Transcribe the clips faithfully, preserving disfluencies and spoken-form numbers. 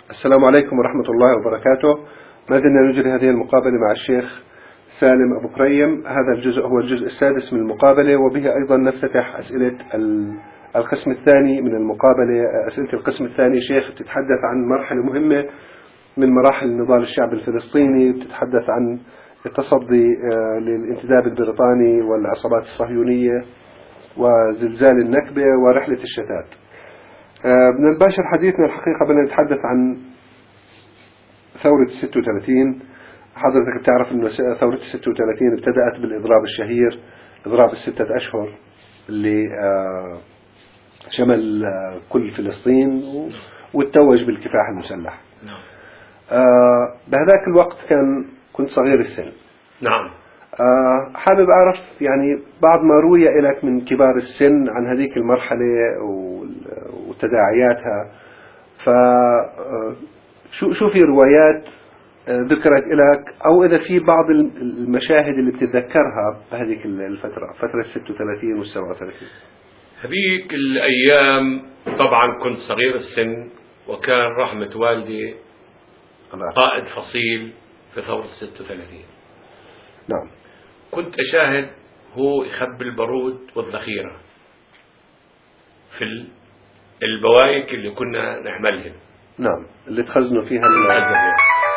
السلام عليكم ورحمة الله وبركاته. ما زلنا نجري هذه المقابلة مع الشيخ سالم أبو كريم. هذا الجزء هو الجزء السادس من المقابلة، وبه أيضا نفتتح أسئلة القسم الثاني من المقابلة. أسئلة القسم الثاني شيخ تتحدث عن مرحلة مهمة من مراحل نضال الشعب الفلسطيني، تتحدث عن التصدي للانتداب البريطاني والعصابات الصهيونية وزلزال النكبة ورحلة الشتات. بدنا نباشر حديثنا الحقيقة بدنا نتحدث عن ثورة ستة وثلاثين. حضرتك بتعرف أن ثورة ستة وثلاثين ابتدأت بالإضراب الشهير، إضراب الستة أشهر اللي شمل كل فلسطين واتوج بالكفاح المسلح. بهذاك الوقت كان كنت صغير السن. نعم. حابب أعرف يعني بعض ما روي إليك من كبار السن عن هذيك المرحلة وتداعياتها. فشو شو في روايات ذكرت إليك، أو إذا في بعض المشاهد اللي بتتذكرها بهذيك الفترة، فترة ستة وثلاثين والسبعة وثلاثين؟ هذيك الأيام طبعا كنت صغير السن، وكان رحمة والدي قائد فصيل في ثورة ستة وثلاثين. نعم. كنت أشاهد هو يخبي البارود والذخيرة في البوايك اللي كنا نعملهم. نعم، اللي تخزنوا فيها الذخيرة.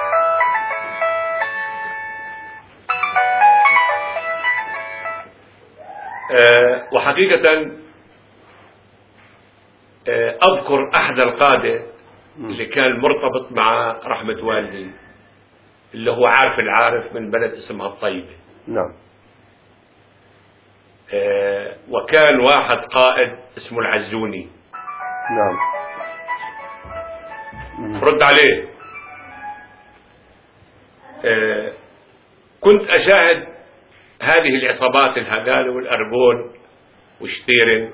أه وحقيقة أه أذكر أحد القادة اللي كان مرتبط مع رحمة والدي، اللي هو عارف العارف من بلد اسمها الطيبة. نعم. أه وكان واحد قائد اسمه العزوني. نعم. رد عليه. أه كنت أشاهد هذه العصابات الهدال والأرجون وشتيرن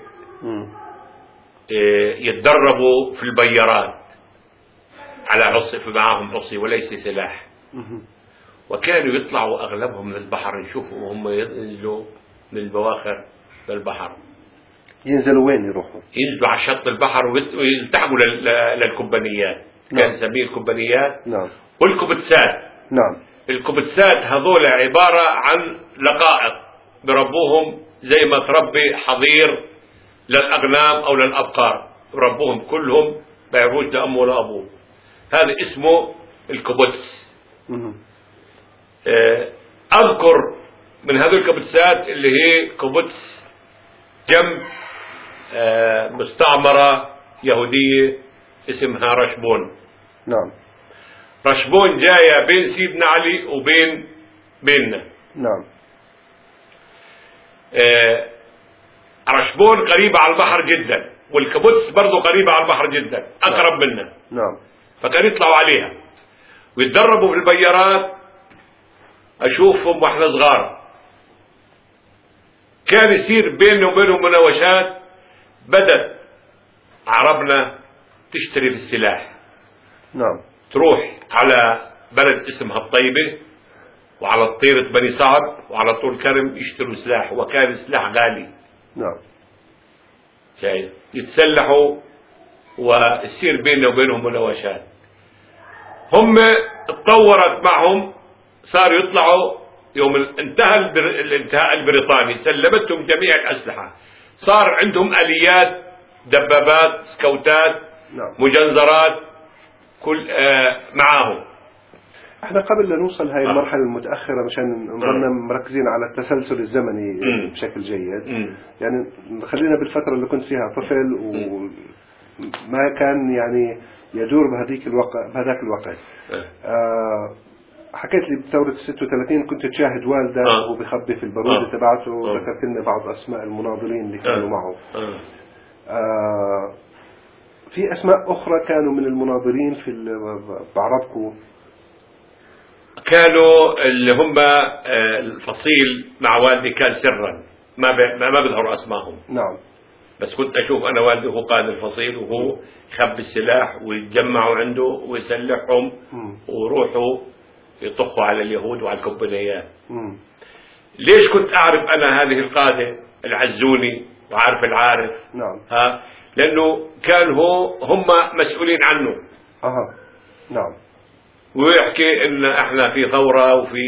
أه يتدربوا في البيارات على عصي، معاهم عصي وليس سلاح. وكانوا يطلعوا أغلبهم من البحر، نشوفوا وهم ينزلوا من البواخر للبحر. ينزلوا وين يروحوا؟ ينزلوا على شط البحر ويلتحقوا للكوبانيات. نعم. كان نسميه الكوبانيات. نعم. والكبتسات. نعم. الكبتسات هذول عبارة عن لقائط بربوهم زي ما تربي حظير للأغنام أو للأبقار، ربوهم كلهم بيعرفوش لأمه ولا أبوه. هذا اسمه الكبتس. أذكر من هذه الكبتسات اللي هي كبتس جنب مستعمرة يهودية اسمها رشبون. نعم. رشبون جاية بين سيدنا علي وبين بيننا. نعم. رشبون قريبة على البحر جدا، والكبتس برضو قريبة على البحر جدا، أقرب نعم. منا. نعم. فكان يطلعوا عليها ويتدربوا في البيارات. أشوفهم وإحنا صغار كان يصير بيننا وبينهم مناوشات. بدت عربنا تشتري في السلاح. نعم. تروح على بلد اسمها الطيبة وعلى الطيرة بني صعب وعلى طول كرم يشتروا سلاح، وكان السلاح غالي. نعم. شايف؟ يتسلحوا ويصير بيننا وبينهم مناوشات. هم اتطورت معهم، صاروا يطلعوا يوم انتهى الانتهاء البريطاني سلمتهم جميع الأسلحة. صار عندهم آليات، دبابات، سكوتات. نعم. مجنزرات، كل آه معاهم. احنا قبل لا نوصل هاي المرحلة المتأخرة مشان نضلنا مركزين على التسلسل الزمني م. بشكل جيد. م. يعني خلينا بالفترة اللي كنت فيها طفل وما كان يعني يدور بهذيك الوقت بهذاك الوقت. آه حكيت لي بثورة ستة وثلاثين كنت تشاهد والده وهو بيخبي في البارودة تبعته، وذكرت لنا بعض أسماء المناضلين اللي كانوا معه. آه في أسماء أخرى كانوا من المناضلين في بعربكم؟ كانوا اللي هم الفصيل مع والدي كان سرا، ما ما بيظهروا أسمائهم. نعم. بس كنت أشوف أنا والدي هو قائد الفصيل، وهو يخبي السلاح ويتجمعوا عنده ويسلحهم ويروحوا يطخوا على اليهود وعلى الكوبانيات. ليش كنت أعرف أنا هذه القادة العزوني وعارف العارف؟ نعم. ها، لأنه كان هو هم مسؤولين عنه. أها. نعم. ويحكي ان احنا في ثورة وفي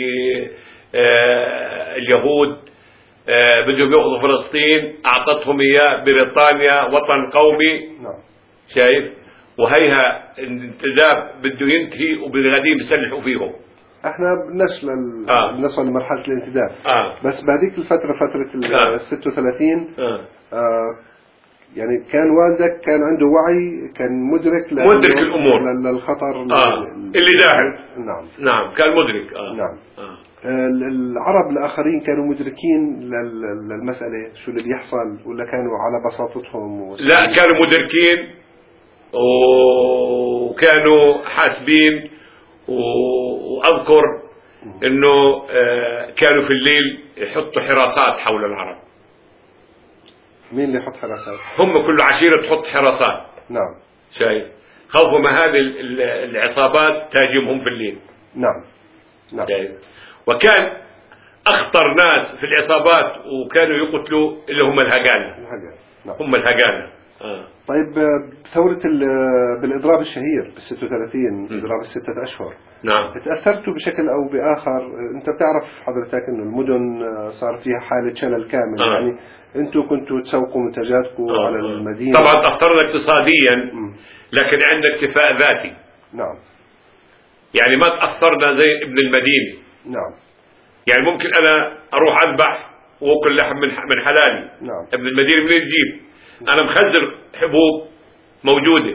آه اليهود آه بدهم ياخذوا فلسطين، اعطتهم اياه بريطانيا وطن قومي. نعم. شايف؟ وهيها الانتداب بده ينتهي وبالغديم يسلحوا فيهم. احنا بنصل لل... آه. نصل لمرحلة الانتداب. آه. بس بعديك الفترة فترة ال آه. ستة وثلاثين آه. آه يعني كان والدك كان عنده وعي، كان مدرك مدرك الامور للخطر آه. اللي داخل. نعم. نعم كان مدرك. آه. نعم. آه. العرب الآخرين كانوا مدركين للمسألة شو اللي بيحصل، ولا كانوا على بساطتهم؟ لا كانوا مدركين وكانوا حاسبين. وأذكر أنه كانوا في الليل يحطوا حراسات حول العرب. مين اللي يحط حراسات؟ هم كل عشيرة تحط حراسات. نعم. شايف؟ خوفوا ما هذه العصابات تهاجمهم في الليل. نعم. نعم. شايف؟ وكان أخطر ناس في العصابات وكانوا يقتلوا اللي هم الهجانة. نعم. هم الهجانة. آه. طيب ثورة بالإضراب الشهير بال ستة وثلاثين، إضراب الستة أشهر. نعم. تأثرتوا بشكل أو بآخر؟ أنت بتعرف حضرتك إنه المدن صار فيها حالة شلل كامل. آه. يعني أنتوا كنتوا تسوقوا منتجاتكم آه. على المدينة. طبعا تأثرنا اقتصاديا م. لكن عندنا اكتفاء ذاتي. نعم. يعني ما تأثرنا زي ابن المدينة. نعم. يعني ممكن أنا أروح أذبح وأكل لحم من من حلالي. نعم. ابن المدينة منين تجيب؟ أنا مخزر حبوب موجودة.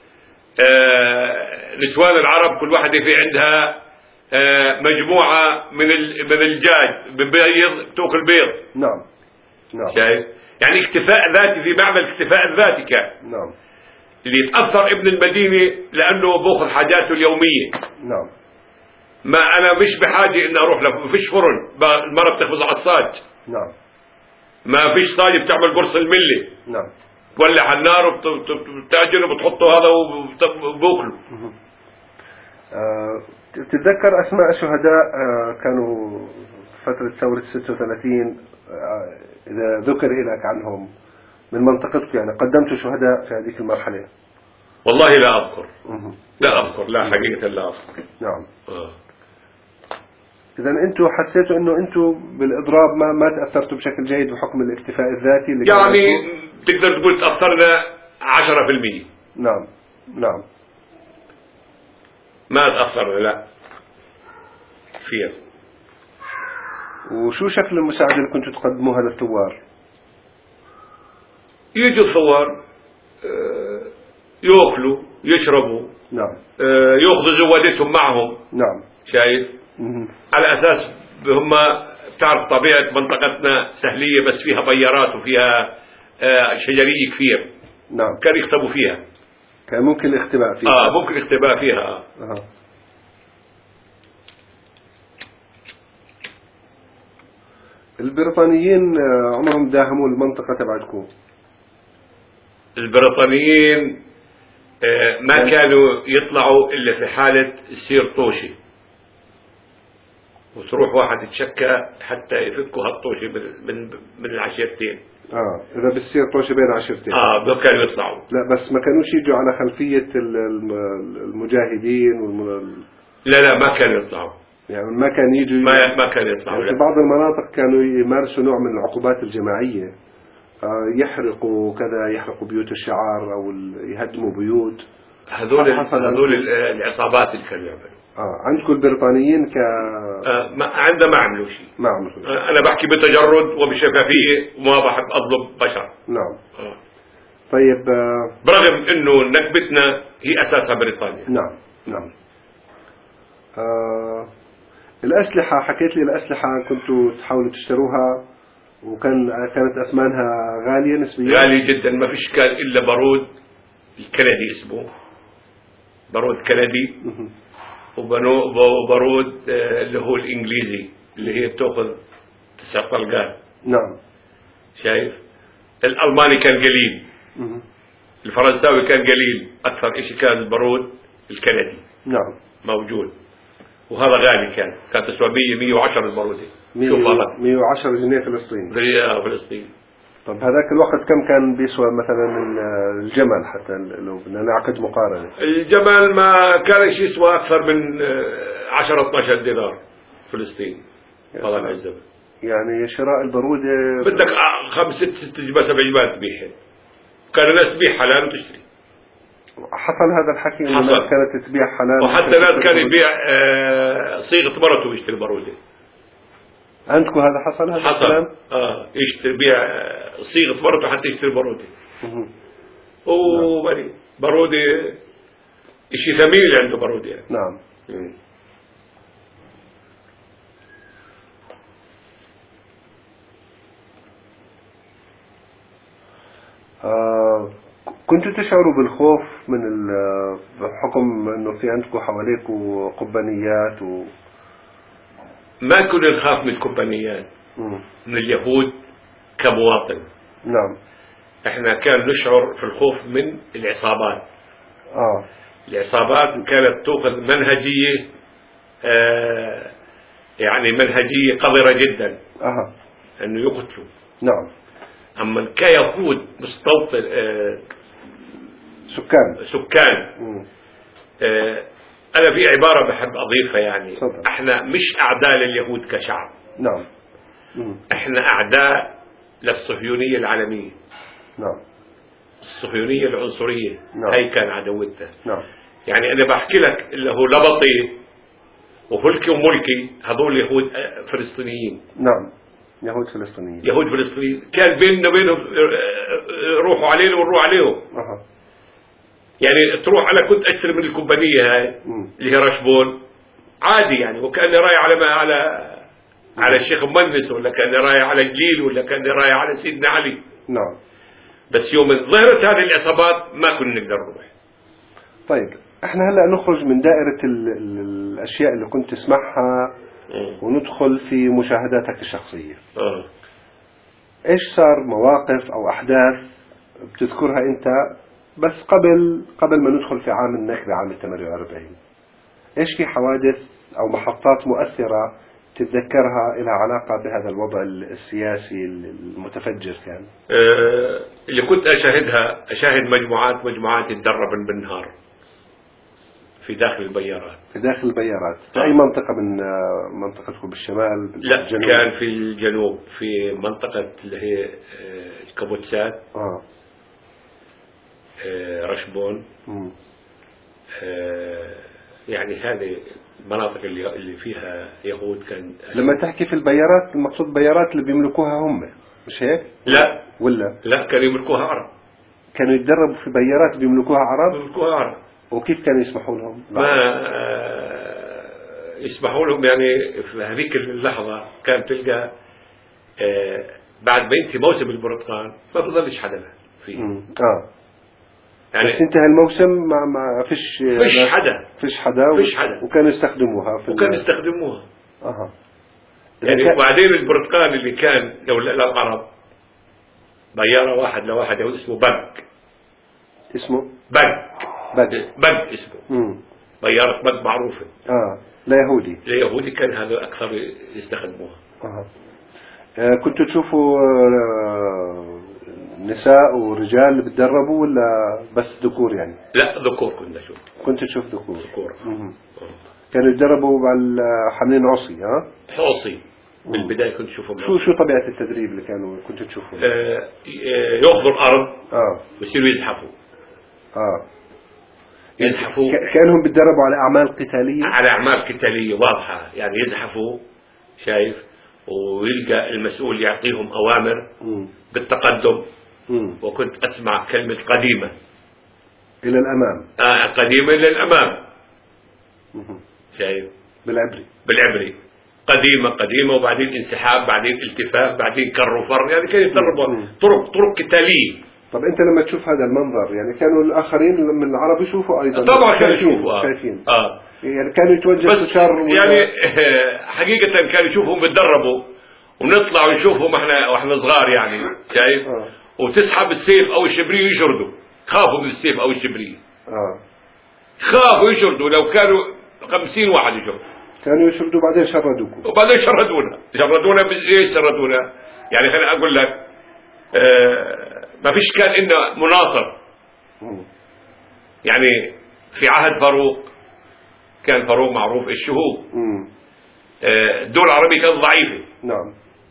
آه نسوان العرب كل واحدة في عندها آه مجموعة من من الدجاج ببيض تأكل بيض. نعم. نعم. شايف؟ يعني اكتفاء ذاتي في معنى الاكتفاء الذاتي كان. نعم. اللي يتأثر ابن المدينة لأنه بأخذ حاجاته اليومية. نعم. ما أنا مش بحاجة إن أروح له، ما فيش فرن، المرة بتخبز عصاج. نعم. ما فيش صاجة بتعمل قرص الملة. نعم. تولع على النار وبتعجن وبتحطه هذا وبوكله. أه تتذكر أسماء شهداء أه كانوا فترة ثورة ستة وثلاثين أه إذا ذكر لك عنهم من منطقتك، يعني قدمتوا شهداء في هذه المرحلة؟ والله لا أذكر. لا أذكر، لا حقيقة لا أذكر. نعم. آه. إذا أنتوا حسيتوا إنه أنتوا بالإضراب ما ما تأثرتوا بشكل جيد بحكم الاكتفاء الذاتي اللي يعني تقدر تقول تأثرنا عشرة في المية. نعم. نعم. ما تأثرنا لا كثير. وشو شكل المساعدة اللي كنتوا تقدموها للثوار؟ يجوا الثوار يأكلوا يشربوا. نعم. يأخذوا زوادتهم معهم. نعم. شايف؟ على أساس هم بتعرف طبيعة منطقتنا سهلية بس فيها طيارات وفيها شجرية كثير. نعم. كان يختبوا فيها. كان ممكن الاختباء فيها. آه ممكن الاختباء فيها. آه. آه. البريطانيين عمرهم داهموا المنطقة تبعتكم؟ البريطانيين ما كانوا يطلعوا إلا في حالة يصير طوشي وتروح واحد يتشكى حتى يفكوا هالطوشي من من العشيرتين. اه اذا بتصير طوشي بين عشيرتين اه ما كانوا يطلعوا. لا بس ما كانوش يجوا على خلفية المجاهدين والم... لا لا ما كانوا يطلعوا. يعني ما كان يجوا ما ما كانوا يطلعوا. يعني في بعض المناطق كانوا يمارسوا نوع من العقوبات الجماعية، آه يحرقوا كذا، يحرقوا بيوت الشعار او يهدموا بيوت. هذول هذول العصابات اللي كانوا يعملوا. اه عندكم البريطانيين ك آه ما عندنا ما عملوا شيء. ما عملوا شيء. آه انا بحكي بتجرد وبشفافية وما بحب اظلم بشر. نعم. آه. طيب آه برغم انه نكبتنا هي اساسها بريطانيا. نعم نعم. آه الاسلحة حكيت لي الاسلحة كنتوا تحاولوا تشتروها وكان كانت اثمانها غالية نسبيا. غالية جدا، ما فيش كان الا بارود الكندي اسمه بارود كندي وبارود اللي هو الانجليزي اللي هي بتاخذ تسع طلقات. نعم. شايف؟ الالماني كان قليل. الفرنساوي كان قليل، اكثر شيء كان البارود الكندي. نعم. موجود وهذا غالي كان كان تسوى مية وعشرة البارودة. مية وعشرة جنيه فلسطيني. في فلسطين. طب هذاك الوقت كم كان بيسوى مثلا الجمل حتى لو بدنا نعقد مقارنة؟ الجمل ما كان يسوى أكثر من عشرة اثنا عشر دينار فلسطين طبعا الزمن. يعني شراء البرودة بدك خمس ست ست جبال سبع جبال تبيعها، كان الناس تبيع حلال وتشتري. حصل هذا الحكي إن الناس كانت تبيع حلال وحتى ناس كان يبيع صيغة مرته ويشتري برودة. عندكم هذا حصل هذا حصل الكلام؟ اه يشتري بيع صيغة مرته حتى يشتري برودة. وبري برودة شيء ثمين اللي عنده برودة يعني. نعم. م. آه كنتوا تشعروا بالخوف من بحكم انه في عندكم حواليكم قبانيات و ما كنا نخاف من الكومبانيات من اليهود كمواطن. نعم. احنا كان نشعر في الخوف من العصابات. اه العصابات كانت تأخذ منهجية آه يعني منهجية قذرة جدا. اها انه يقتلوا. نعم. اما كيهود مستوطن آه سكان سكان آه انا في عبارة بحب اضيفها يعني صدق. احنا مش اعداء لليهود كشعب. نعم. مم. احنا اعداء للصهيونية العالمية. نعم. الصهيونية العنصرية. نعم. هي كان عدوتها. نعم. يعني انا بحكي لك اللي هو لبطي وفلكي وملكي هذول يهود فلسطينيين. نعم. يهود فلسطينيين. يهود فلسطينيين كان بيننا وبينهم روحوا علينا ونروح عليهم. أه. يعني تروح انا كنت اشتري من الكومبانية هاي مم. اللي هي رشبون عادي يعني وكأني رايح على ما على مم. على الشيخ ممنس ولا كأني رايح على جليل ولا كأني رايح على سيدنا علي. نعم. بس يوم ظهرت هذه العصابات ما كنا نقدر نروح. طيب احنا هلا نخرج من دائرة ال ال الاشياء اللي كنت تسمعها م. وندخل في مشاهداتك الشخصية. اه ايش صار مواقف او احداث بتذكرها انت بس قبل قبل ما ندخل في عام النكبة عام ثمانية وأربعين؟ ايش في حوادث او محطات مؤثرة تتذكرها لها علاقة بهذا الوضع السياسي المتفجر كان؟ أه اللي كنت أشاهدها أشاهد مجموعات مجموعات تتدرب بالنهار في داخل البيارات. في داخل البيارات في أي منطقة من منطقتكم بالشمال لا بالجنوب؟ كان في الجنوب في منطقة اللي هي الكابوتسات آه. أه رشبون أه يعني هذه المناطق اللي اللي فيها يهود. كان لما تحكي في البيارات المقصود بيارات اللي بيملكوها هم مش هيك؟ لا ولا لا كانوا يملكوها عرب. كانوا يتدربوا في بيارات بيملكوها عرب؟ بيملكوها عرب. وكيف كانوا يسمحوا لهم؟ ما يسمحوا لهم يعني في هذيك اللحظة كان تلقى بعد ما ينتهي موسم البرتقال ما بضلش حدا فيه. اه يعني بس انتهى الموسم ما ما فيش فيش حدا فيش حدا فيش حدا وكانوا يستخدموها في وكانوا يستخدموها. اها يعني وبعدين البرتقال اللي كان للعرب بيارة واحد لواحد يهود اسمه بق. اسمه بق بق بق اسمه. امم بيارة بق معروفة. اه لا يهودي. لا يهودي كان هذا أكثر يستخدموها. اها آه كنتوا تشوفوا آه نساء ورجال اللي بتدربوا ولا بس ذكور يعني؟ لا ذكور كنا نشوف. كنت تشوف ذكور. ذكور. كانوا يتدربوا مع حاملين عصي ها؟ عصي بالبداية كنت أشوفهم. شو شو طبيعة التدريب اللي كانوا كنت تشوفهم؟ آه يأخذوا الأرض اه ويصيروا يزحفوا. اه يزحفوا كأنهم بيتدربوا على أعمال قتالية. على أعمال قتالية واضحة يعني يزحفوا شايف ويلقى المسؤول يعطيهم أوامر مم. بالتقدم. مم. وكنت أسمع كلمة قديمة إلى الأمام. آه قديمة إلى الأمام. مم. شايف بالعبري. بالعبري قديمة قديمة وبعدين انسحاب بعدين التفاف بعدين كر وفر يعني كانوا يتدربوا طرق طرق قتالية. طب أنت لما تشوف هذا المنظر يعني كانوا الآخرين من العرب يشوفوا أيضا؟ طبعا كانوا يشوفوا. شايفين. آه. يعني كانوا يتوجهوا شر يعني حقيقة كانوا يشوفهم بيتدربوا ونطلع ونشوفهم احنا واحنا صغار يعني شايف. آه. وتسحب السيف او الشبرية يشردوا خافوا من السيف او الشبرية. اه خافوا يشردوا لو كانوا خمسين واحد يشردوا كانوا يشردوا بعدين شردوكم وبعدين شردونا شردونا بايش شردونا يعني خليني اقول لك آه ما فيش كان إنه مناصر. يعني في عهد فاروق كان فاروق معروف إيش هو. آه الدول العربية كانت ضعيفة. نعم.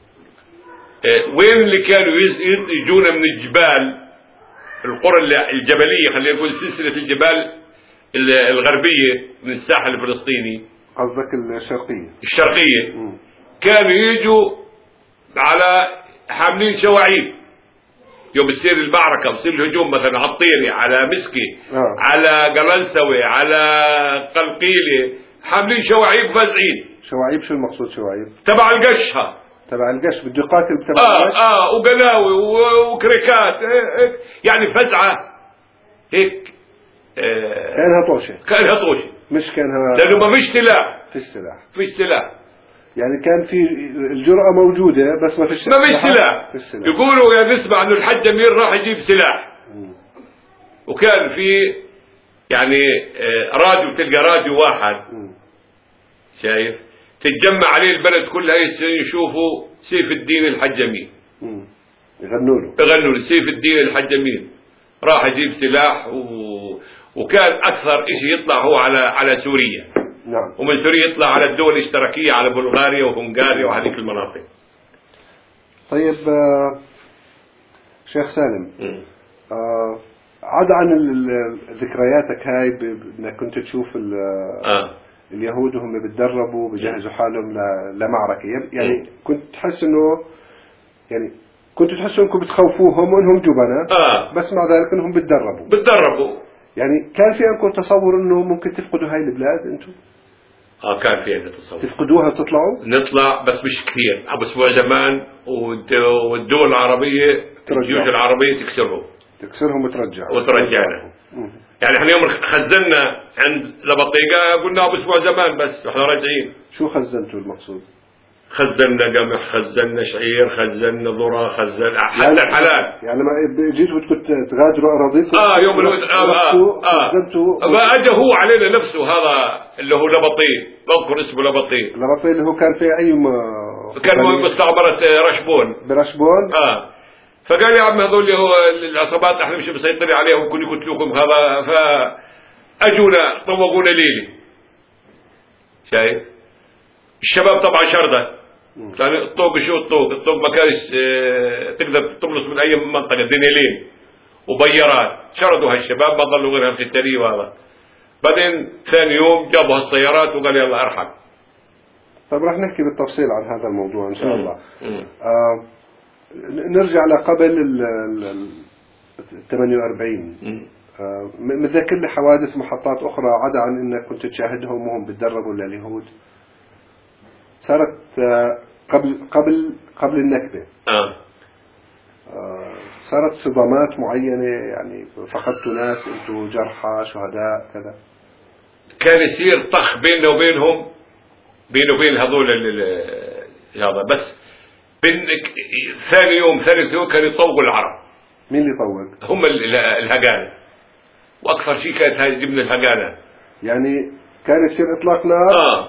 آه وين اللي كانوا يجونا من الجبال، القرى الجبلية، خلينا نقول سلسلة الجبال الغربية من الساحل الفلسطيني. قصدك الشرقية. الشرقية. مم. كانوا يجوا على حاملين شواعيب يوم تصير المعركة وتصير الهجوم مثلا على الطيري، على مسكي، آه. على قلنسوي، على قلقيلة، حاملين شواعيب فازعين. شواعيب شو المقصود شواعيب؟ تبع القشها. تبع القش بده يقاتل تبع اه القش. اه وقلاوي وكريكات يعني فزعة هيك. آه كانها طوشة. كانها طوشة. مش كانها. لأنه ما فيش سلاح. فيش سلاح. فيش سلاح. يعني كان في الجرأة موجودة بس ما فيش. ما فيش سلاح. سلاح. يقولوا يا نسمع انه الحج امير راح يجيب سلاح. مم. وكان في يعني آه راديو، تلقى راديو واحد. مم. شايف تتجمع عليه البلد كلها يشوفوا سيف الدين الحج امين. يغنوا له يغنوا له سيف الدين الحج امين راح يجيب سلاح و... وكان اكثر شيء يطلع هو على على سوريا. نعم. ومن سوريا يطلع على الدول الاشتراكية، على بلغاريا وهنغاريا وهذيك المناطق. طيب آه شيخ سالم، آه عدا عن ذكرياتك هاي بانك كنت تشوف آه. اليهود وهم بتدربوا بجهزوا حالهم لمعركة، يعني م. كنت تحس انه يعني كنت تحس انكم بتخوفوهم وانهم جبناء. آه. بس مع ذلك انهم بتدربوا بتدربوا يعني كان في عندكم تصور انه ممكن تفقدوا هاي البلاد انتم؟ اه كان في عندنا تصور تفقدوها وتطلعوا؟ نطلع بس مش كثير، ابو اسبوع زمان والدول العربية الجيوش العربية تكسرهم تكسرهم وترجع وترجعنا. يعني احنا يوم خزنا عند لبطيقة قلنا ابو اسبوع زمان بس احنا راجعين. شو خزنتوا المقصود؟ خزنا قمح، خزنا شعير، خزنا ذرة، خزنا حتى يعني الحلال. يعني ما جيتوا بدكم تغادروا اراضيكم؟ اه يوم الوقت اه اه, آه. ما اجى هو علينا نفسه هذا اللي هو لبطي، بذكر اسمه لبطي. لبطي اللي هو كان في اي م... كان مستعمرة رشبون. برشبون؟ اه فقال يا عم هذول هو العصابات احنا مش مسيطرين عليهم كل يقتلوكم هذا، فاجونا طوقونا ليلي. شايف؟ الشباب طبعا شردة، يعني الطوق شو الطوق؟ الطوق ما كانش اه تقدر تملص من اي منطقة، دنيلين وبيارات، شردوا هالشباب ما ضلوا غيرها في التري وهذا. بعدين ثاني يوم جابوا هالسيارات وقال يلا ارحب. طيب راح نحكي بالتفصيل عن هذا الموضوع ان شاء الله. آه نرجع لقبل ال ثمانية وأربعين. آه متذكر لي حوادث محطات اخرى عدا عن انك كنت تشاهدهم وهم بتدربوا لليهود صارت آه قبل قبل قبل النكبة. آه. آه صارت صدامات معينة، يعني فقدتوا ناس، انتوا جرحى شهداء كذا؟ كان يصير طخ بيننا وبينهم، بينه وبين هذول هذا بس بين ثاني يوم ثالث يوم كانوا يطوقوا العرب. مين اللي يطوق؟ هم الهجانة، واكثر شيء كانت هاي ضمن الهجانة. يعني كان يصير اطلاق نار اه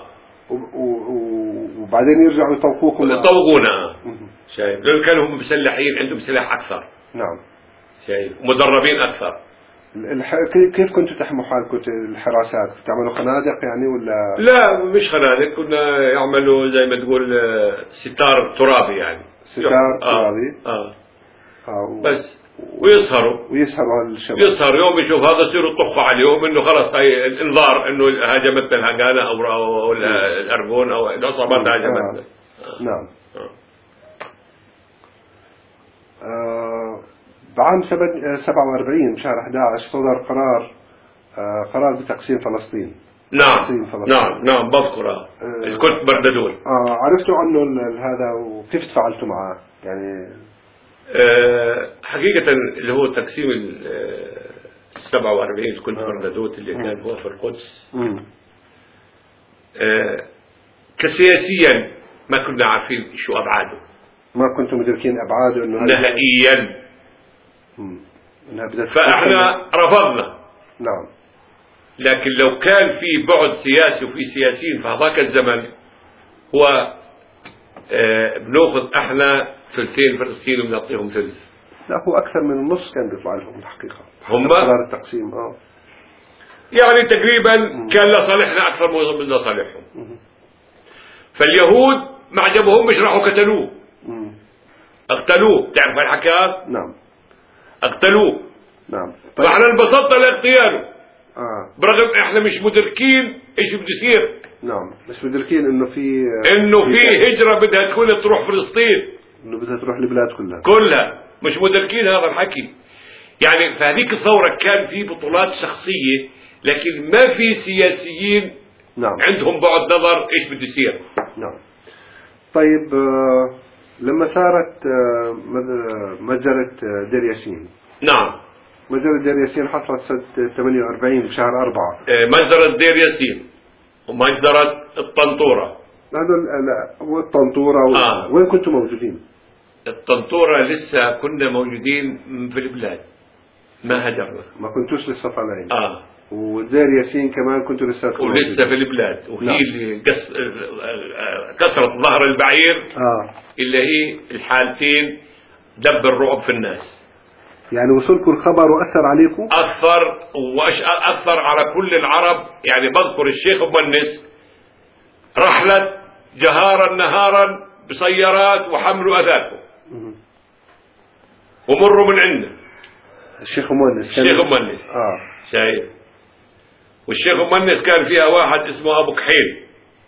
وبعدين يرجعوا يطوقوكم. يطوقونا. شايف؟ لأن كانوا هم مسلحين، عندهم سلاح اكثر. نعم. شايف؟ مدربين اكثر. الح... كيف كنتوا تحموا حالكم الحراسات؟ كنتوا تعملوا خنادق يعني ولا؟ لا مش خنادق، كنا يعملوا زي ما تقول ستار ترابي يعني. ستار ترابي. اه, آه. آه. بس ويسهروا ويسهروا الشباب. يسهر يوم يشوف هذا يصيروا يطخوا عليهم انه خلص هاي الانذار انه هاجمتنا الهجانة او او الارجون او العصابات هاجمتنا. آه. نعم. آه. آه. بعام سبعة وأربعين بشهر أحد عشر صدر قرار آه قرار بتقسيم فلسطين. نعم فلسطين. نعم نعم بذكره. آه كنت برددول. آه عرفتوا عنه هذا وكيف تفاعلتوا معه يعني؟ آه حقيقة اللي هو تقسيم ال سبعة وأربعين كنت برددوت اللي كان هو في القدس. آه كسياسيا ما كنا عارفين شو أبعاده. ما كنتم مدركين أبعاده إنه نهائيا. فاحنا رفضنا. نعم. لكن لو كان في بعد سياسي وفي سياسيين في هذاك الزمن هو آه بناخذ احنا ثلثين فلسطين وبنعطيهم ثلث. لا هو أكثر من النص كان بيطلع لهم الحقيقة هم قرار التقسيم اه يعني تقريبا كان لصالحنا أكثر من لصالحهم. فاليهود ما عجبهمش راحوا قتلوه اقتلوه. تعرف الحكاية؟ نعم اقتلوه. نعم. طيب. فاحنا انبسطنا لاغتياله اه برغم احنا مش مدركين ايش بده يصير. نعم مش مدركين انه في انه في هجرة بدها تكون تروح فلسطين، انه بدها تروح البلاد كلها كلها مش مدركين هذا الحكي. يعني في هذيك الثورة كان في بطولات شخصية لكن ما في سياسيين نعم عندهم بعد نظر ايش بده يصير. نعم. طيب آه لما صارت آه مجزرة آه دير ياسين. نعم مجزرة دير ياسين حصلت سنة ثمانية وأربعين بشهر أربعة. مجزرة دير ياسين ومجزرة الطنطورة. هذول لا والطنطورة و... آه. وين كنتم موجودين؟ الطنطورة لسه كنا موجودين في البلاد ما هجرنا. ما كنتوش لسه طالعين. اه ودير ياسين كمان كنتوا لسه ولسه موجودين. في البلاد وهي نعم. اللي قص... كسرت ظهر البعير آه. اللي هي الحالتين دب الرعب في الناس. يعني وصلكم الخبر وأثر عليكم؟ أثر وأثر على كل العرب. يعني بذكر الشيخ مؤنس رحلة جهارا نهارا بسيارات وحملوا أذاكم ومروا من عندنا. الشيخ مؤنس الشيخ مؤنس آه. شايف. والشيخ مؤنس كان فيها واحد اسمه أبو كحيل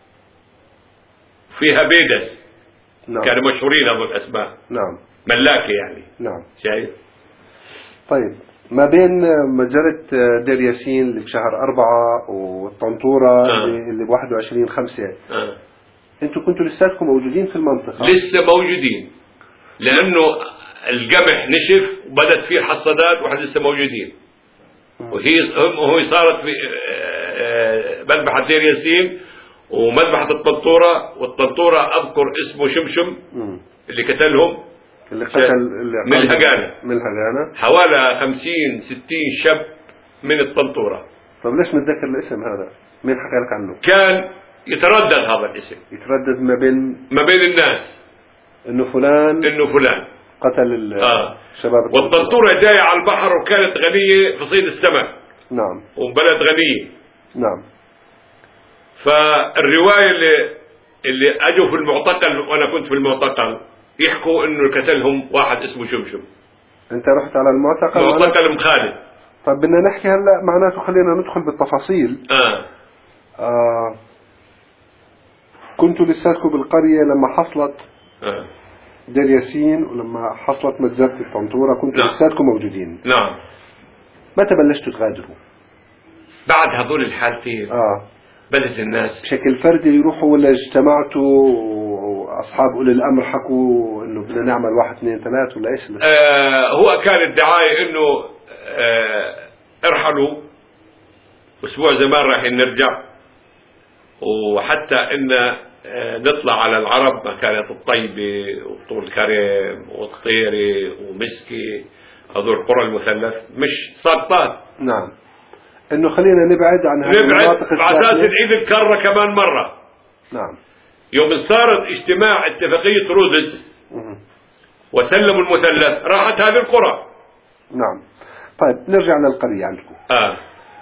فيها بيدس. نعم. كانوا مشهورين هذول الأسماء. نعم. ملاكي يعني. نعم. شايف. طيب ما بين مجزرة دير ياسين اللي بشهر أربعة والطنطورة آه. اللي بواحد وعشرين خمسة آه. انتوا كنتوا لساتكم موجودين في المنطقة؟ لسه موجودين لأنه القمح نشف وبدت فيه حصادات واحد لسه موجودين. وهي وهي صارت في مذبحة دير ياسين ومذبحة الطنطورة. والطنطورة أذكر اسمه شمشم مم. اللي قتلهم اللي قتل اللي من الهجانة من الهجانة حوالي خمسين ستين شاب من الطنطورة. طب ليش متذكر الاسم هذا؟ مين حكى لك عنه؟ كان يتردد هذا الاسم يتردد ما بين ما بين الناس انه فلان انه فلان قتل آه. الشباب. والطنطورة جاية على البحر وكانت غنية في صيد السمك. نعم. وبلد غنية. نعم. فالرواية اللي اللي اجوا في المعتقل وانا كنت في المعتقل يحكوا انه قتلهم واحد اسمه شمشم. انت رحت على المعتقل؟ معتقل ام خالد. طب بدنا نحكي هلا معناته خلينا ندخل بالتفاصيل. اه, آه. كنتوا لساتكم بالقرية لما حصلت آه. دير ياسين ولما حصلت مجزرة الطنطورة كنتوا نعم. لساتكم موجودين. نعم. متى بلشتوا تغادروا؟ بعد هذول الحالتين اه بدت الناس بشكل فردي يروحوا ولا اجتمعتوا واصحاب اولي الامر حكوا انه بدنا نعمل واحد اثنين ثلاث ولا ايش؟ آه هو كان الدعاية انه آه ارحلوا اسبوع زمان رايحين نرجع وحتى ان آه نطلع على العرب مكانت الطيبة وطول كريم والطيري ومسكي هذول القرى المثلث مش ساقطات. نعم. انه خلينا نبعد عن هذه المناطق نبعد على اساس نعيد الكرة كمان مرة. نعم. يوم صارت اجتماع اتفاقية رودز وسلموا المثلث راحت هذه القرى. نعم. طيب نرجع للقرية عندكم. اه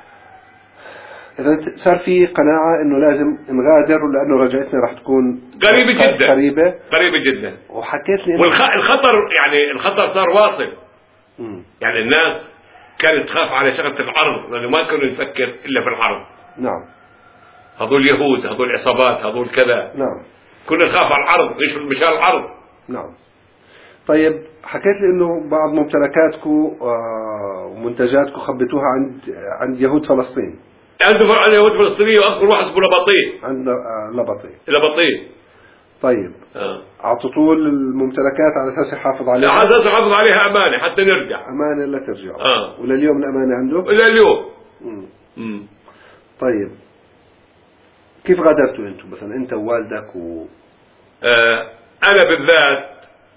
إذا صار في قناعة إنه لازم نغادر لأنه رجعتنا راح تكون قريبة جدا. قريبة قريبة جدا. وحكيت لي والخطر يعني الخطر صار واصل. مم. يعني الناس كانت تخاف على شغلة العرض لأنه ما كانوا نفكر إلا في العرض. نعم. هذول يهود هذول عصابات هذول كذا. نعم. كنا نخاف على العرض ايش مشان العرض. نعم. طيب حكيت لي انه بعض ممتلكاتكم ومنتجاتكم خبيتوها عند عند يهود فلسطين. عنده يهود فلسطينية واذكر واحد اسمه لبطي. عند لبطي. لبطي. طيب. آه. اعطيتوه الممتلكات على اساس يحافظ عليها. على اساس يحافظ عليها امانة حتى نرجع. امانة لا ترجعوا. آه. ولليوم الامانة عنده؟ الى اليوم. مم. مم. طيب كيف غادرتوا انتم مثلا انت ووالدك و آه انا بالذات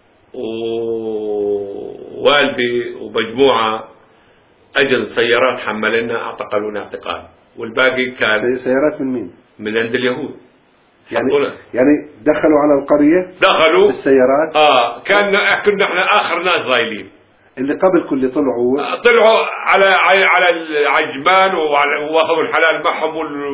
ووالدي ومجموعة اجل سيارات حملنا اعتقلونا اعتقال والباقي كان سيارات من مين؟ من عند اليهود. يعني يعني دخلوا على القرية دخلوا بالسيارات. اه كان كنا احنا اخر ناس ظايلين. اللي قبلكم اللي طلعوا طلعوا على على العجمان واخذوا الحلال معهم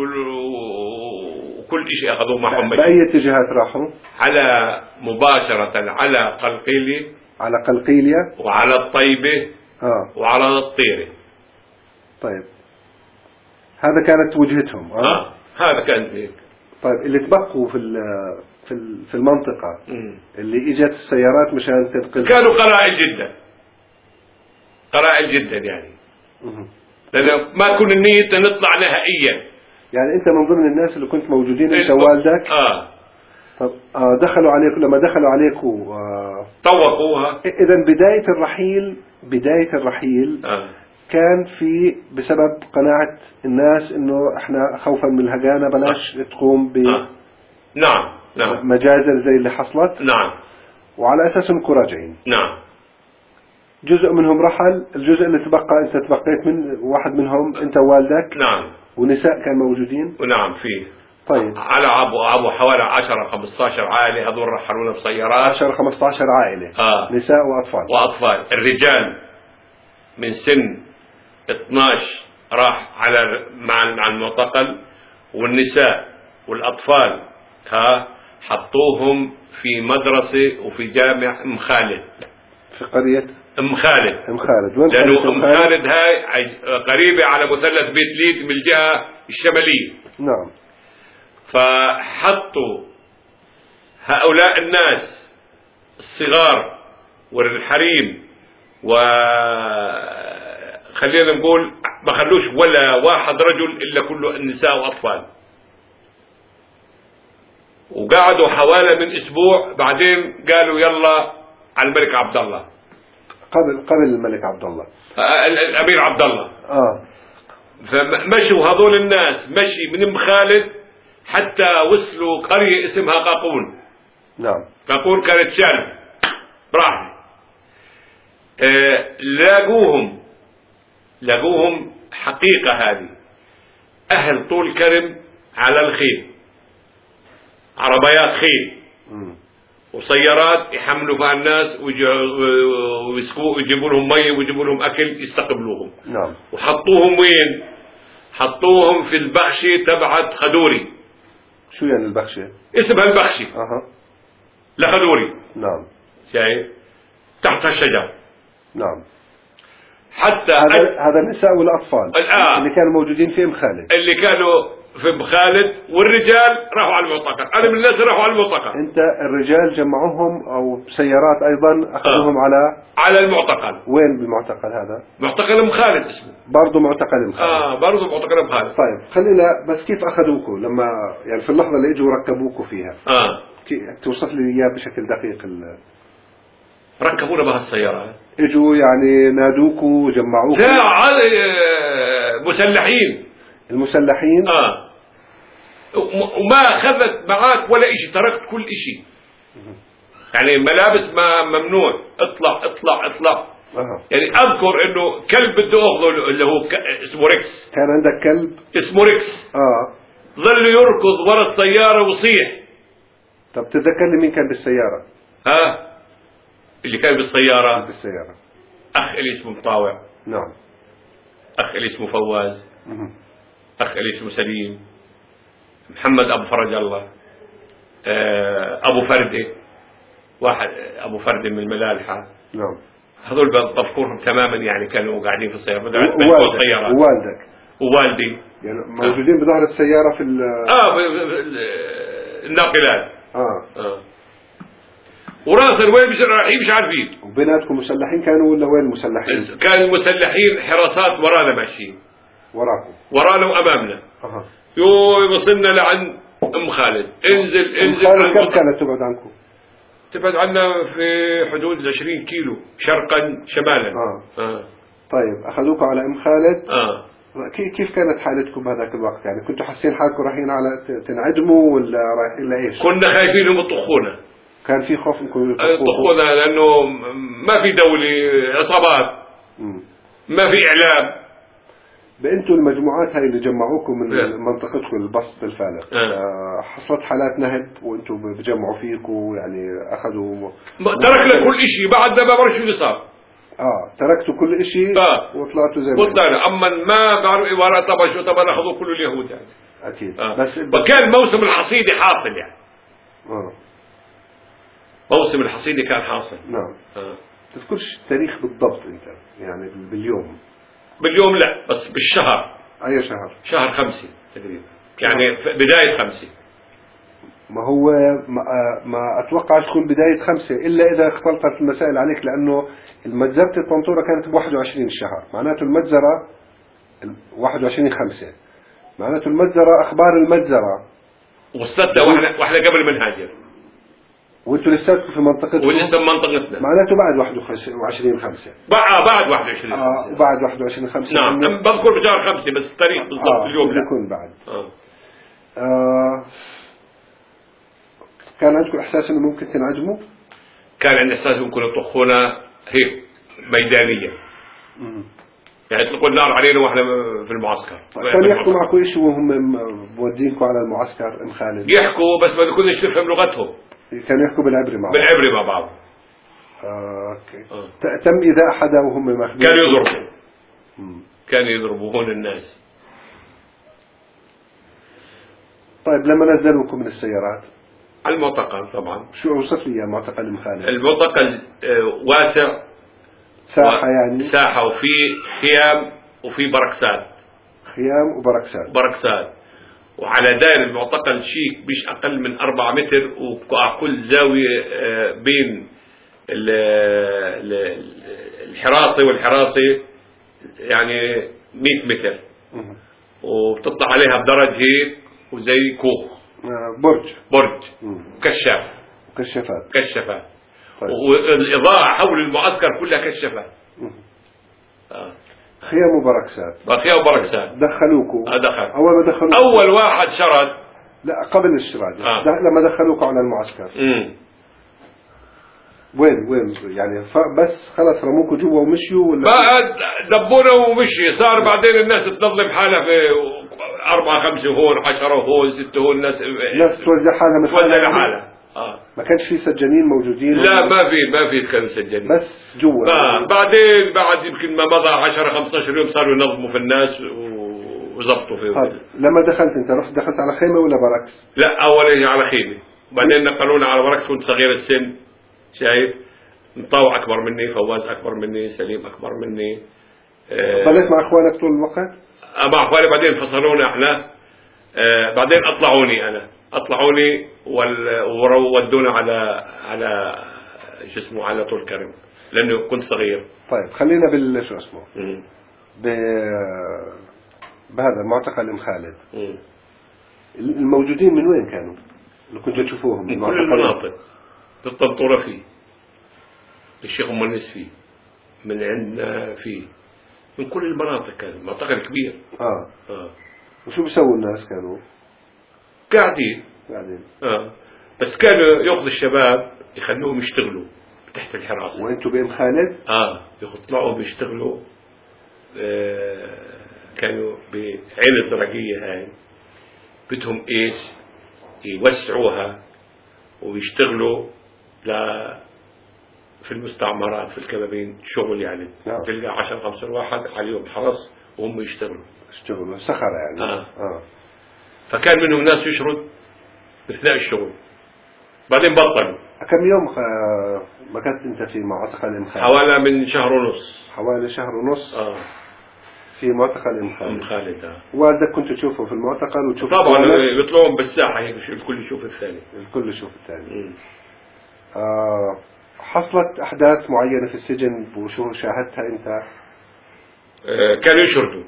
وكل شيء اخذوه معهم. بأي اتجاهات راحوا؟ على مباشرة على قلقيلية، على قلقيلية وعلى الطيبة آه. وعلى الطيرة. طيب هذا كانت وجهتهم. آه. آه. هذا كان هيك. طيب اللي تبقوا في في في المنطقة م. اللي اجت السيارات مشان تنقل كانوا قلائل جدا، قلائل جدا يعني. لأنه ما كنا النية نطلع نهائيا. يعني أنت من ضمن الناس اللي كنت موجودين أنت ووالدك. آه. طب آه دخلوا عليكم لما دخلوا عليكم آه طوقوها. إذا بداية الرحيل بداية الرحيل آه. كان في بسبب قناعة الناس إنه إحنا خوفا من الهجانة بلاش آه. تقوم ب آه. نعم نعم مجازر زي اللي حصلت. نعم. وعلى أساس إنكم راجعين. نعم. جزء منهم رحل، الجزء اللي تبقى أنت تبقيت من واحد منهم أنت ووالدك. نعم. ونساء كانوا موجودين. ونعم فيه. طيب. على أبو أبو حوالي عشرة خمسة عشر عائلة، هذول رحلونا بسيارات. عشرة خمسة عشر عائلة. آه. نساء وأطفال. وأطفال. الرجال من سن اثناشر راح على مع المعتقل، والنساء والأطفال ها حطوهم في مدرسة وفي جامع أم خالد. في قرية أم خالد. أم خالد. وين لأنه أم خالد هاي قريبة على مثلث بيت ليد من الجهة الشمالية. نعم. فحطوا هؤلاء الناس الصغار والحريم، وخلينا نقول ما خلوش ولا واحد رجل إلا كله النساء وأطفال. وقعدوا حوالي من أسبوع، بعدين قالوا يلا على الملك عبد الله. قبل قبل الملك عبد الله. الأمير عبد الله. آه. فمشوا هذول الناس مشي من أم خالد حتى وصلوا قرية اسمها قاقون. نعم. قاقون كانت شام براحة. آه لاقوهم لاقوهم حقيقة هذه أهل طول كرم على الخيل، عربيات خيل م. وسيارات يحملوا فيها الناس ويسقوا ويجيبوا لهم مي ويجيبوا لهم أكل يستقبلوهم. نعم. وحطوهم وين؟ حطوهم في البخشة تبعت خدوري. شو يعني البخشة؟ اسمها البخشة. أها. لخدوري. نعم. شايف؟ تحت الشجر. نعم. حتى هذا أ... هذا النساء والأطفال الآن اللي كانوا موجودين في أم خالد. اللي كانوا في أم خالد، والرجال راحوا على المعتقل. أنا من الناس راحوا على المعتقل. أنت الرجال جمعوهم أو سيارات أيضا أخذوهم آه. على على المعتقل. وين بالمعتقل هذا؟ معتقل أم خالد اسمه. برضه معتقل أم خالد. آه برضه معتقل أم خالد. طيب خلينا بس كيف أخذوكم لما يعني في اللحظة اللي إجوا ركبوكوا فيها. آه. توصف لي إياه بشكل دقيق. ال... ركبونا بهالسيارات. إجوا يعني نادوكوا وجمعوكوا. لا على مسلحين. المسلحين. آه. وما أخذت معاك ولا إشي، تركت كل إشي. يعني ملابس ما ممنوع، اطلع اطلع اطلع. أه. يعني أذكر إنه كلب بده أخذه اللي هو ك... اسمه ريكس. كان عندك كلب اسمه ريكس. آه. ظل يركض ورا السيارة ويصيح. طب تذكرني مين كان بالسيارة؟ ها؟ اللي كان بالسيارة. بالسيارة. أخ اللي اسمه مطاوع. نعم. أخ اللي اسمه فواز. مه. أخ اللي اسمه سليم. محمد أبو فرج الله. أبو فردة. واحد أبو فردة من الملالحة. نعم. هذول بذكرهم تماما، يعني كانوا قاعدين في السيارة. ووالدك. ووالدك. ووالدي. يعني موجودين بظهر السيارة في ال آه الناقلات. آه. آه. وراسل وين مش رايحين مش عارفين. وبيناتكم مسلحين كانوا ولا وين المسلحين؟ كان المسلحين حراسات ورانا ماشيين. وراكم. ورانا وأمامنا. أها. يو وصلنا لعند أم خالد. انزل انزل. أم خالد كم كانت تبعد عنكم؟ تبعد عنا في حدود عشرين كيلو شرقا شمالا. آه. آه. طيب أخذوكم على أم خالد. آه. كيف كانت حالتكم بهذاك الوقت؟ يعني كنتوا حاسين حالكم رايحين على تنعدموا ولا رايحين لإيش؟ كنا خايفين انهم يطخونا. كان في خوف انكم يطخونا لأنه ما في دولة، عصابات. م. ما في إعلام. بأنتوا المجموعات هاي اللي جمعوكم من اه. منطقتكم البسط بالفالق. اه. حصلت حالات نهب وانتوا بجمعوا فيكم يعني أخذوا تركنا كل شيء بعد ما بعرف شو اللي صار. اه تركتوا كل شيء آه. وطلعتوا زي ما وطلعنا. اما ما بعرف ورا طبعا شو طبعا اخذوا كل اليهود يعني. اكيد. آه. بس وكان موسم الحصيدة حاصل يعني. اه موسم الحصيدة كان حاصل. نعم. آه. تذكرش التاريخ بالضبط انت يعني باليوم؟ باليوم لا، بس بالشهر. اي شهر؟ شهر خمسة تقريبا يعني بداية خمسة. ما هو ما, ما اتوقع تكون بداية خمسة الا اذا اختلطت المسائل عليك، لانه المجزرة الطنطورة كانت ب واحد وعشرين الشهر، معناته المجزرة واحد وعشرين خمسة، معناته المجزرة اخبار المجزرة وصلتنا واحنا واحنا قبل ما نهاجر، وانتوا لساتكم في منطقتكم ولسه بمنطقتنا، معناته بعد واحد وعشرين خمسة. بعد بعد واحد وعشرين اه وبعد واحد وعشرين خمسة. نعم يعني بذكر بشهر خمسة بس التاريخ بالضبط. آه اليوم لا يكون بعد. آه. آه كان عندكم احساس انه ممكن تنعدموا؟ كان عندنا احساس ممكن يطخونا هيك ميدانية، مم. يعني يطلقوا النار علينا واحنا في المعسكر. كانوا يحكوا معكم ايش وهم مودينكم على المعسكر ام خالد؟ يحكوا بس ما كناش نفهم لغتهم. كانوا يحكوا بالعبري مع بعض. بالعبري مع بعض. آه اوكي. آه. تم اذا حدا وهم ماخذين؟ كانوا يضربوا. كانوا يضربوا هون الناس. طيب لما نزلوكم من السيارات؟ على المعتقل طبعا. شو اوصف لي معتقل ام خالد؟ المعتقل واسع، ساحة يعني؟ ساحة وفي خيام وفي بركسات. خيام وبركسات. بركسات. وعلى دائر المعتقل شيك مش أقل من أربعة متر، وكل زاوية بين الحراسة والحراسة يعني مئة متر، وبتطلع عليها بدرج هيك وزي كوخ. برج. برج. كشاف. كشافات. كشافات. طيب. والإضاءة حول المعسكر كلها كشافات. آه. خيام وبركسات. خيام وبركسات. دخلوكوا؟ آه دخل. أول ما دخلوكوا أول واحد شرد. لا قبل الشراد. آه. لما دخلوكوا على المعسكر. امم وين وين يعني بس خلص رموكوا جوا ومشيوا ولا؟ بعد دبونا ومشي. صار بعدين الناس تنظم حالها في أربعة خمسة هون، عشرة هون، ستة هون، ناس ناس توزع حالها من توزع حالها. آه. ما كانش في سجانين موجودين؟ لا ما في ما في كانوا سجانين، بس جوا. آه. بعدين بعد يمكن ما مضى عشرة خمسة عشر يوم صاروا ينظموا في الناس وزبطوا فيه. طيب لما دخلت انت رحت دخلت على خيمة ولا بركس؟ لا أول شيء على خيمة، بعدين نقلونا على بركس. كنت صغير السن، شايف مطاوع أكبر مني، فواز أكبر مني، سليم أكبر مني. آه. ضليت مع أخوانك طول الوقت؟ آه مع أخواني. بعدين فصلونا إحنا. آه بعدين أطلعوني أنا أطلعوني وودونا على على شو اسمه على طول كرم، لأنه كنت صغير. طيب خلينا بال شو اسمه ب بهذا المعتقل ام خالد. مم. الموجودين من وين كانوا اللي كنتوا تشوفوهم؟ من كل المناطق. في الطنطورة فيه، الشيخ مونس فيه، من عندنا فيه، من كل المناطق. كان معتقل كبير. اه اه وشو بيسووا الناس؟ كانوا قاعدين قاعدين اه بس كانوا ياخذوا الشباب يخلوهم يشتغلوا تحت الحراسة. وانتوا بام خالد؟ اه يطلعوا بيشتغلوا. آه كانوا بعين الزرقية هاي بدهم ايش يوسعوها ويشتغلوا ل في المستعمرات في الكبابين شغل يعني. نعم. تلقى عشرة خمسة واحد عليهم حرس وهم يشتغلوا يشتغلوا صخرة يعني. آه. آه. فكان منهم ناس يشرد اثناء الشغل، بعدين بطلوا. كم يوم خ... ما كنت انت في معتقل ام خالد؟ حوالي من شهر ونص. حوالي شهر ونص. اه في معتقل ام خالد. ام خالد. اه والدك كنت تشوفه في المعتقل وتشوف طبعا يطلعون بالساحة هيك الكل يشوف الثاني. الكل يشوف الثاني. آه حصلت احداث معينة في السجن وشو شاهدتها انت؟ آه كانوا يشردوا.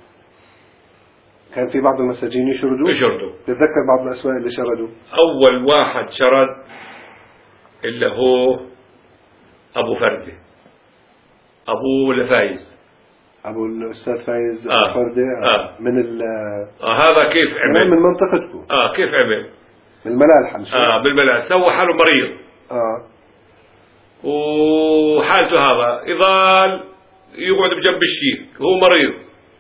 كان في بعض المساجين يشردوا؟ يشردوا. تتذكر بعض الاسماء اللي شردوا؟ اول واحد شرد اللي هو ابو فردة، ابو لفايز، ابو الاستاذ فايز. آه. فردة. آه. آه. من ال آه هذا كيف عمل؟ من منطقتكم. اه كيف عمل؟ من الملالحة. اه بالملالحة. سوى حاله مريض. اه وحالته هذا يظل يقعد بجنب الشيك، هو مريض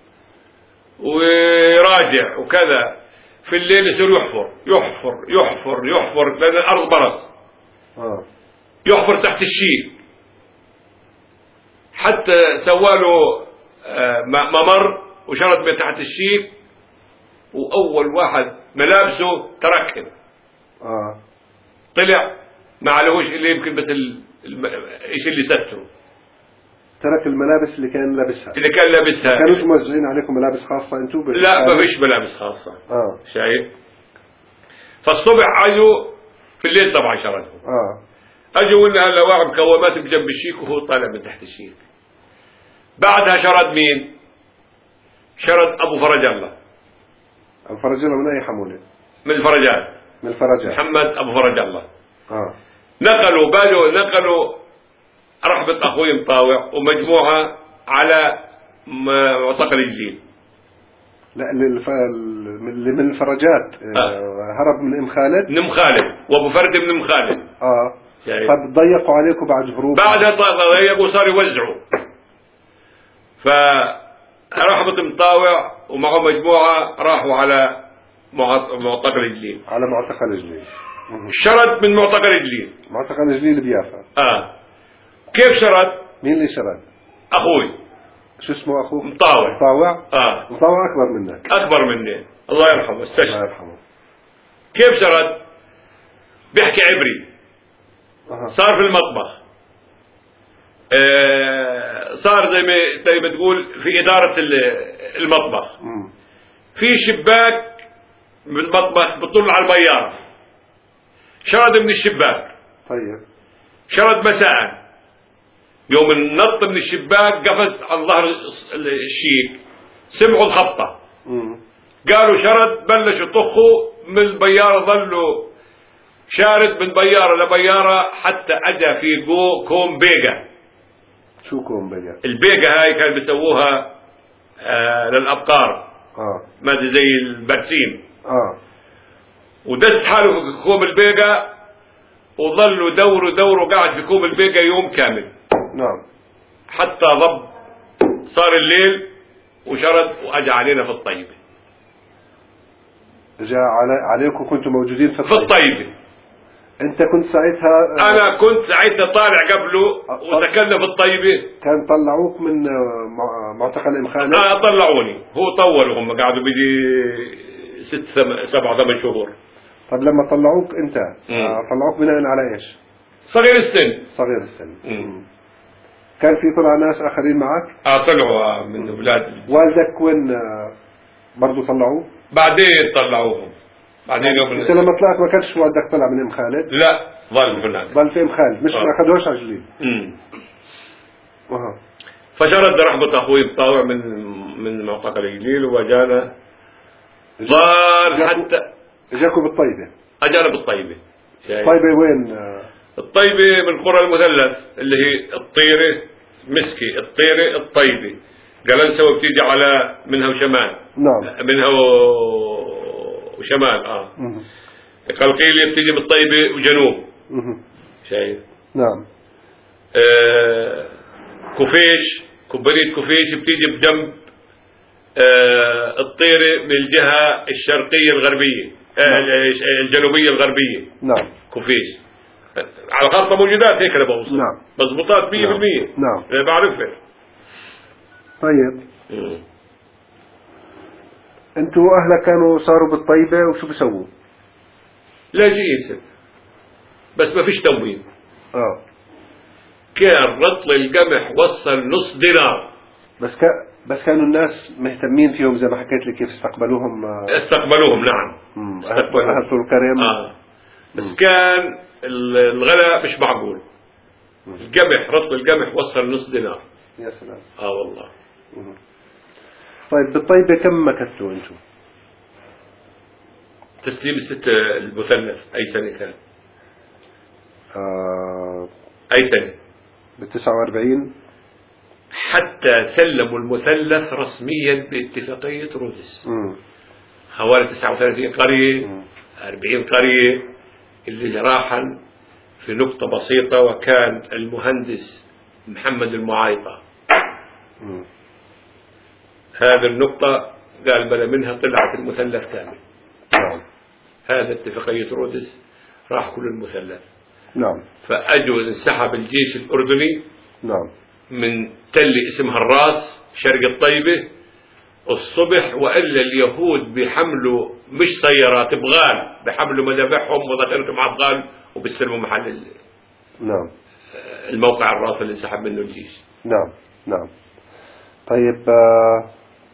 ويراجع وكذا. في الليل يصير يحفر يحفر يحفر يحفر لأن الأرض برص. آه. يحفر تحت الشيك حتى سواله ممر وشرد من تحت الشيك، وأول واحد ملابسه تركهم. آه. طلع ما عليهوش اللي يمكن بس الإيش اللي ستره، ترك الملابس اللي كان لابسها اللي كان لابسها. كانوا موزعين عليكم ملابس خاصة أنتم؟ لا ما فيش ملابس خاصة. آه. شايف؟ فالصبح عايزوا في الليل طبعا شردهم. آه. أجوا إن هلا واحد مكومات بجنب الشيك وهو طالع من تحت الشيك. بعدها شرد مين؟ شرد أبو فرج الله. أبو فرج الله من أي حمولة؟ من الفرجات. من الفرجات. محمد أبو فرج الله. آه. نقلوا باجوا نقلوا رحبة أخوي مطاوع ومجموعة على معتقل الجيل. لا اللي من الفرجات آه. هرب من ام خالد. من ام خالد وابو فرد من ام خالد. اه فضيقوا عليكم بعد هروب. بعدها ضيقوا صاروا يوزعوا. فرحبة مطاوع ومعه مجموعة راحوا على معتقل الجليل. على معتقل الجليل. شرد من معتقل الجليل. معتقل الجليل بيافا. اه كيف شرد؟ مين اللي شرد؟ اخوي. شو اسمه اخوك؟ مطاوع. مطاوع؟ اه مطاوع اكبر منك. اكبر مني الله يرحمه استشهد. الله يرحمه. كيف شرد؟ بيحكي عبري. أه. صار في المطبخ. آه صار زي ما زي ما تقول في إدارة المطبخ. م. في شباك من المطبخ بتطل على البيارة. شرد من الشباك. طيب. شرد مساء. يوم النط من الشباك قفز على ظهر الشيك، سمعوا الخبطة. م. قالوا شرد، بلشوا يطخوا من البيارة، ظلوا شارد من بيارة لبيارة حتى أجا في جو كوم بيجا. شو كوم بيجا؟ البيجا هاي كانوا بيسووها آه للأبقار. اه ما زي البرسيم. اه ودست حاله في كوم البيجا وظلوا دوروا دوروا قاعد في كوم البيجا يوم كامل. نعم. حتى ضب صار الليل وشرد وأجا علينا في الطيبة. جاء علي عليكم كنتم موجودين في الطيبة. في الطيبة. انت كنت ساعتها آه انا كنت ساعتها طالع قبله وسكننا في الطيبة. كان طلعوك من معتقل ام خالد؟ اه طلعوني، هو طولوا، هم قعدوا بيجي ست سبع ثمان شهور. طب لما طلعوك انت آه طلعوك بناء على ايش؟ صغير السن. صغير السن. مم. كان في طلع ناس اخرين معك؟ اه طلعوا من اولاد. والدك وين آه برضه طلعوه؟ بعدين طلعوهم. بعدين يوم انت لما طلعت ما كانش والدك طلع من ام خالد؟ لا ظل هناك. ظل في ام خالد، مش ما اخذوش على جليل. امم اها. فشرد رحبة اخوي مطاوع من من معتقل الجليل وجانا ظل حتى اجاكم بالطيبة. اجانا بالطيبة. الطيبة وين؟ الطيبة من قرى المثلث اللي هي الطيرة مسكي، الطيرة الطيبة، قلنسة وبتيجي على منها وشمال. نعم. منها وشمال اه. مه. قلقيلية بتيجي بالطيبة وجنوب. مه. شايف؟ نعم. آه كفيش، كبريت كفيش بتيجي بجنب آه الطيرة من الجهة الشرقية الغربية. آه الجنوبية الغربية. نعم. كفيش. على الخارطة موجودات هيك انا بوصل. نعم. مضبوطات مية بالمية. نعم. نعم. بعرفها. طيب. مم. انتوا اهلك كانوا صاروا بالطيبة وشو بيسووا؟ لاجئين ست. بس ما فيش تموين. اه. كان رطل القمح وصل نص دينار. بس ك... بس كانوا الناس مهتمين فيهم زي ما حكيت لي كيف استقبلوهم. استقبلوهم نعم. امم استقبلوهم. أهل الكريم. اه. بس مم. كان الغلاء مش معقول. مم. القمح رطل القمح وصل نص دينار. يا سلام. اه والله. مم. طيب بالطيبة كم مكثتوا انتم؟ تسليم الست المثلث اي سنة كان؟ آه اي سنة؟ بالتسعة واربعين. حتى سلموا المثلث رسميا باتفاقية رودس. مم. حوالي تسعة وثلاثين قرية. مم. أربعين قرية اللي راحا في نقطة بسيطة، وكان المهندس محمد المعايطة. مم. هذه النقطة قال بلا منها طلعت المثلث كامل. نعم. هذا اتفاقية رودس راح كل المثلث. نعم. فأجوا انسحب الجيش الأردني. نعم. من تل اسمها الراس شرق الطيبة الصبح، وإلا اليهود بيحملوا مش سيارات بغال، بيحملوا مذابحهم وذخيرتهم على الغال وبيستلموا محل نعم الموقع الراس اللي انسحب منه الجيش. نعم نعم. طيب آه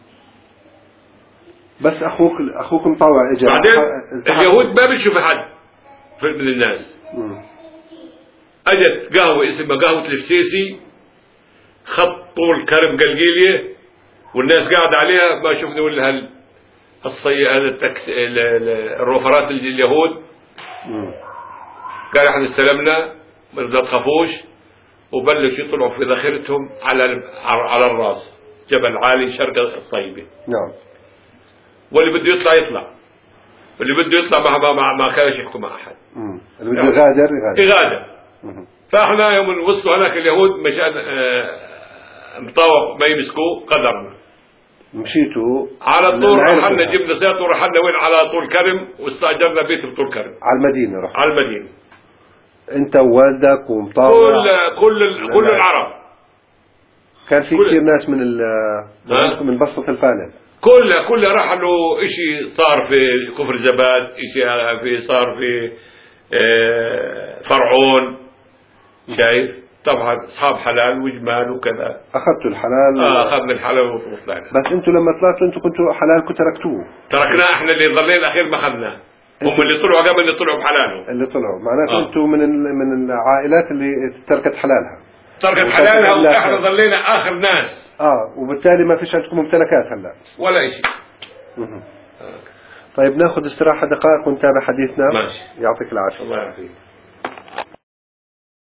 بس أخوك أخوك مطوع إجا بعدين اليهود ما بيشوف حد في من الناس. مم. أجت قهوة اسمها قهوة الفسيسي، خط طول كرم قلقيلية، والناس قاعدة عليها ما شفنا ولا هال الصي هذا التكس... الروفرات اليهود. مم. قال احنا استلمنا ما تخافوش، وبلشوا يطلعوا في ذخيرتهم على على الراس جبل عالي شرق الطيبة. نعم. واللي بده يطلع يطلع، واللي بده يطلع ما ما ما كانش يحكوا مع احد. امم اللي بده يغادر يغادر. يغادر. فاحنا يوم وصلوا هناك اليهود مشان مطاوع ما يمسكوه قدرنا. مشيتوا على طول رحلنا جبنا سيارة ورحلنا وين على طول كرم، واستأجرنا بيت بطول كرم. على المدينة رحت. على المدينة. انت ووالدك ومطاوع. كل كل كل العرب. كان في كثير ناس من ال من بسطة الفانل. كلها كلها رحلوا. اشي صار في كفر زباد، اشي في صار في فرعون، شايف؟ طبعا اصحاب حلال وجمال وكذا. اخذتوا الحلال. اه اخذنا الحلال وطلعنا. بس انتوا لما طلعتوا انتوا كنتوا حلالكم تركتوه. تركناه احنا اللي ضلينا اخير ما اخذناه. هم اللي طلعوا قبل اللي طلعوا بحلالهم. اللي طلعوا معناته آه. انتوا من من العائلات اللي تركت حلالها. تركت حلالها واحنا ضلينا اخر ناس. اه وبالتالي ما فيش عندكم ممتلكات هلا. ولا شيء. طيب ناخذ استراحة دقائق ونتابع حديثنا. ماشي. يعطيك العافية. الله يعافيك.